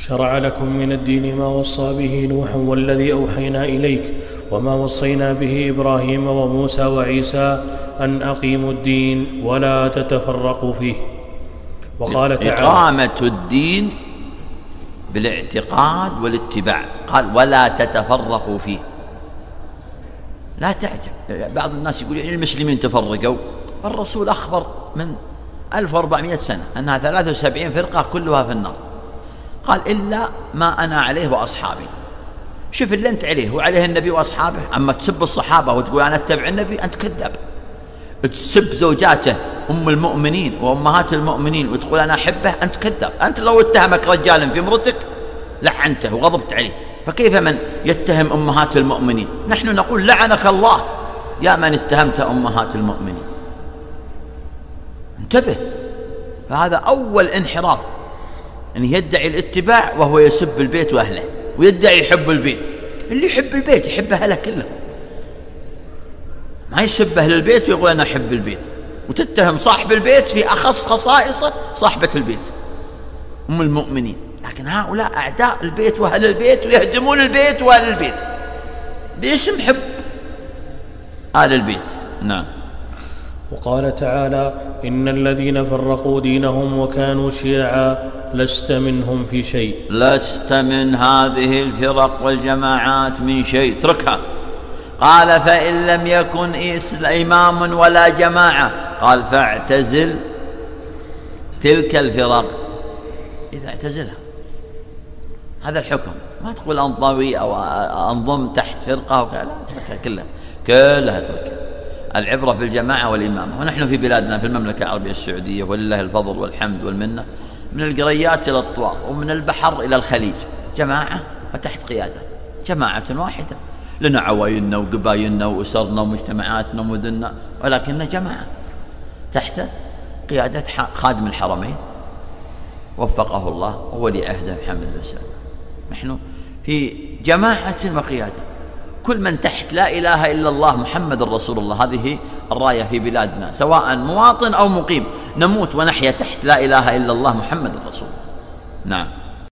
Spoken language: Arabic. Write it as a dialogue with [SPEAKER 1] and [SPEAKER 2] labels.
[SPEAKER 1] شرع لكم من الدين ما وصى به نوح والذي أوحينا إليك وما وصينا به إبراهيم وموسى وعيسى أن أقيموا الدين ولا تتفرقوا فيه. وقال تعالى:
[SPEAKER 2] إقامة الدين بالاعتقاد والاتباع. قال: ولا تتفرقوا فيه. لا تعجب، بعض الناس يقول يعني المسلمين تفرقوا. الرسول أخبر من 1400 سنة أنها 73 فرقة كلها في النار. قال: إلا ما أنا عليه وأصحابي. شوف اللي أنت عليه وعليه النبي وأصحابه. أما تسب الصحابة وتقول أنا أتبع النبي، أنت كذاب. تسب زوجاته أم المؤمنين وأمهات المؤمنين وتقول أنا أحبه، أنت كذاب. أنت لو اتهمك رجال في مرتك لعنته وغضبت عليه، فكيف من يتهم أمهات المؤمنين؟ نحن نقول لعنك الله يا من اتهمت أمهات المؤمنين. انتبه، فهذا أول انحراف، أن يدعي الاتباع وهو يسب البيت وأهله، ويدعي يحب البيت. اللي يحب البيت يحب أهله كله، ما يسب أهل البيت ويقول أنا أحب البيت، وتتهم صاحب البيت في أخص خصائصه صاحبة البيت أم المؤمنين. لكن هؤلاء أعداء البيت وأهل البيت، ويهدمون البيت وأهل البيت باسم حب آل البيت. نعم.
[SPEAKER 1] وقال تعالى: إن الذين فرقوا دينهم وكانوا شيعا لست منهم في شيء.
[SPEAKER 2] لست من هذه الفرق والجماعات من شيء، اتركها. قال: فإن لم يكن إمام ولا جماعة، قال: فاعتزل تلك الفرق. إذا اعتزلها، هذا الحكم. ما تقول أنضوي أو أنضم تحت فرقة لا، اتركها كلها اتركها. العبرة بالجماعة والإمامة. ونحن في بلادنا في المملكة العربية السعودية ولله الفضل والحمد والمنة، من القريات إلى الطوار ومن البحر إلى الخليج جماعة وتحت قيادة، جماعة واحدة. لنا عوائلنا وقبائلنا وأسرنا ومجتمعاتنا ومدننا، ولكننا جماعة تحت قيادة خادم الحرمين وفقه الله وولي عهده محمد بن سلمان. نحن في جماعة وقيادة، كل من تحت لا إله إلا الله محمد رسول الله. هذه الراية في بلادنا، سواء مواطن أو مقيم، نموت ونحيا تحت لا إله إلا الله محمد رسول الله. نعم.